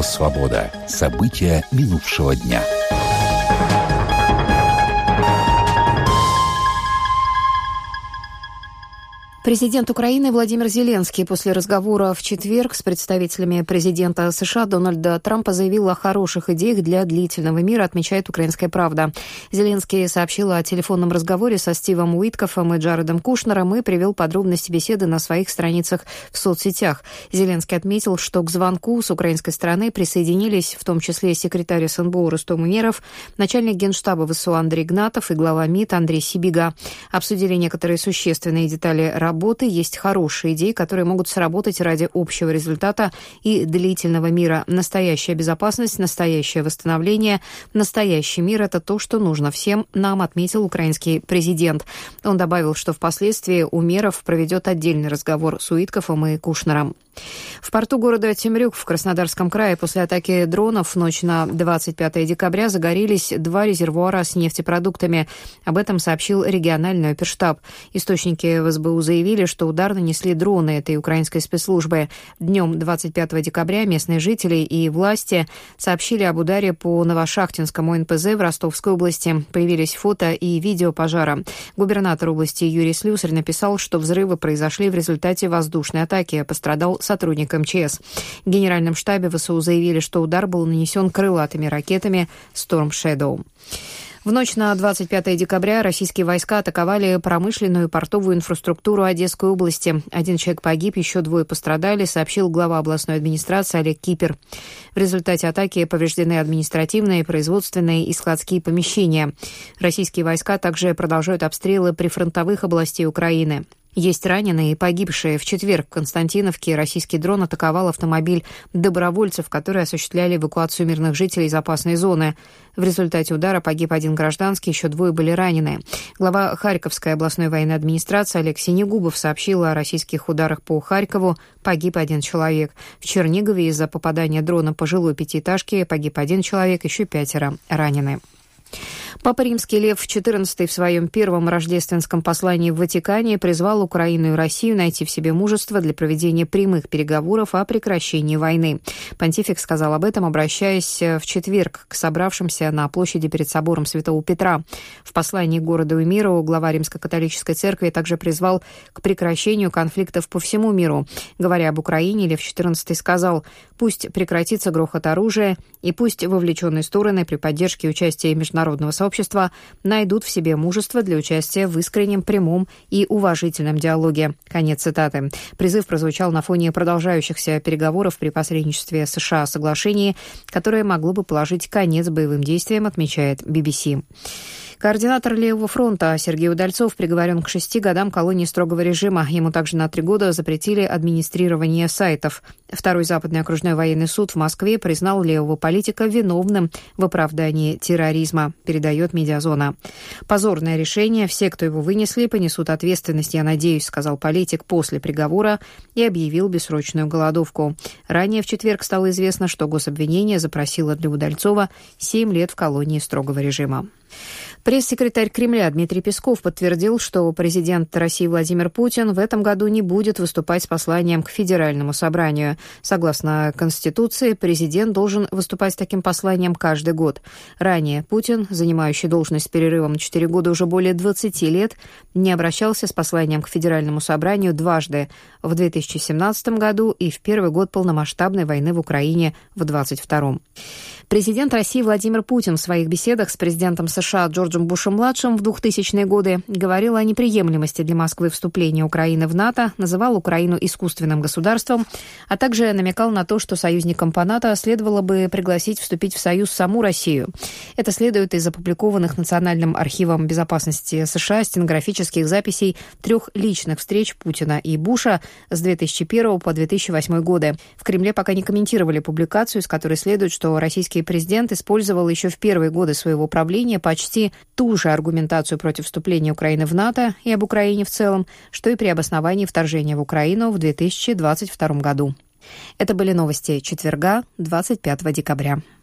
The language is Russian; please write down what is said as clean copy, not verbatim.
Радио «Свобода». События минувшего дня. Президент Украины Владимир Зеленский после разговора в четверг с представителями президента США Дональда Трампа заявил о хороших идеях для длительного мира, отмечает «Украинская правда». Зеленский сообщил о телефонном разговоре со Стивом Уиткоффом и Джаредом Кушнером и привел подробности беседы на своих страницах в соцсетях. Зеленский отметил, что к звонку с украинской стороны присоединились в том числе секретарь СНБО Рустем Умеров, начальник Генштаба ВСУ Андрей Игнатов и глава МИД Андрей Сибига. Обсудили некоторые существенные детали работы, есть хорошие идеи, которые могут сработать ради общего результата и длительного мира. Настоящая безопасность, настоящее восстановление, настоящий мир – это то, что нужно всем нам, отметил украинский президент. Он добавил, что впоследствии Умеров проведет отдельный разговор с Уиткоффом и Кушнером. В порту города Темрюк в Краснодарском крае после атаки дронов в ночь на 25 декабря загорелись 2 резервуара с нефтепродуктами. Об этом сообщил региональный оперштаб. Источники в СБУ заявили, что удар нанесли дроны этой украинской спецслужбы. Днем 25 декабря местные жители и власти сообщили об ударе по Новошахтинскому НПЗ в Ростовской области. Появились фото и видео пожара. Губернатор области Юрий Слюсарь написал, что взрывы произошли в результате воздушной атаки. Пострадал сотрудник МЧС. В Генеральном штабе ВСУ заявили, что удар был нанесен крылатыми ракетами Storm Shadow. В ночь на 25 декабря российские войска атаковали промышленную и портовую инфраструктуру Одесской области. 1 человек погиб, еще 2 пострадали, сообщил глава областной администрации Олег Кипер. В результате атаки повреждены административные, производственные и складские помещения. Российские войска также продолжают обстрелы прифронтовых областей Украины. Есть раненые и погибшие. В четверг в Константиновке российский дрон атаковал автомобиль добровольцев, которые осуществляли эвакуацию мирных жителей из опасной зоны. В результате удара погиб 1 гражданский, еще 2 были ранены. Глава Харьковской областной военной администрации Олег Синегубов сообщил о российских ударах по Харькову. Погиб 1 человек. В Чернигове из-за попадания дрона по жилой пятиэтажке погиб 1 человек, еще 5 ранены. Папа Римский Лев XIV в своем первом рождественском послании в Ватикане призвал Украину и Россию найти в себе мужество для проведения прямых переговоров о прекращении войны. Понтифик сказал об этом, обращаясь в четверг к собравшимся на площади перед собором Святого Петра. В послании к городу и миру глава Римско-католической церкви также призвал к прекращению конфликтов по всему миру. Говоря об Украине, Лев XIV сказал: «Пусть прекратится грохот оружия, и пусть вовлеченные стороны при поддержке и участии международного сообщества найдут в себе мужество для участия в искреннем, прямом и уважительном диалоге». Конец цитаты. Призыв прозвучал на фоне продолжающихся переговоров при посредничестве США о соглашении, которое могло бы положить конец боевым действиям, отмечает BBC. Координатор Левого фронта Сергей Удальцов приговорен к 6 годам колонии строгого режима. Ему также на 3 года запретили администрирование сайтов. Второй западный окружной военный суд в Москве признал левого политика виновным в оправдании терроризма, передает «Медиазона». «Позорное решение. Все, кто его вынесли, понесут ответственность, я надеюсь», сказал политик после приговора и объявил бессрочную голодовку. Ранее в четверг стало известно, что гособвинение запросило для Удальцова 7 лет в колонии строгого режима. Пресс-секретарь Кремля Дмитрий Песков подтвердил, что президент России Владимир Путин в этом году не будет выступать с посланием к Федеральному собранию. Согласно Конституции, президент должен выступать с таким посланием каждый год. Ранее Путин, занимающий должность с перерывом на 4 года уже более 20 лет, не обращался с посланием к Федеральному собранию дважды – в 2017 году и в первый год полномасштабной войны в Украине в 2022. Президент России Владимир Путин в своих беседах с президентом США Джорджем Бушем-младшим в 2000-е годы говорил о неприемлемости для Москвы вступления Украины в НАТО, называл Украину искусственным государством, а также намекал на то, что союзникам по НАТО следовало бы пригласить вступить в Союз саму Россию. Это следует из опубликованных Национальным архивом безопасности США стенографических записей 3 личных встреч Путина и Буша с 2001 по 2008 годы. В Кремле пока не комментировали публикацию, из которой следует, что российский президент использовал еще в первые годы своего правления почти ту же аргументацию против вступления Украины в НАТО и об Украине в целом, что и при обосновании вторжения в Украину в 2022 году. Это были новости четверга, 25 декабря.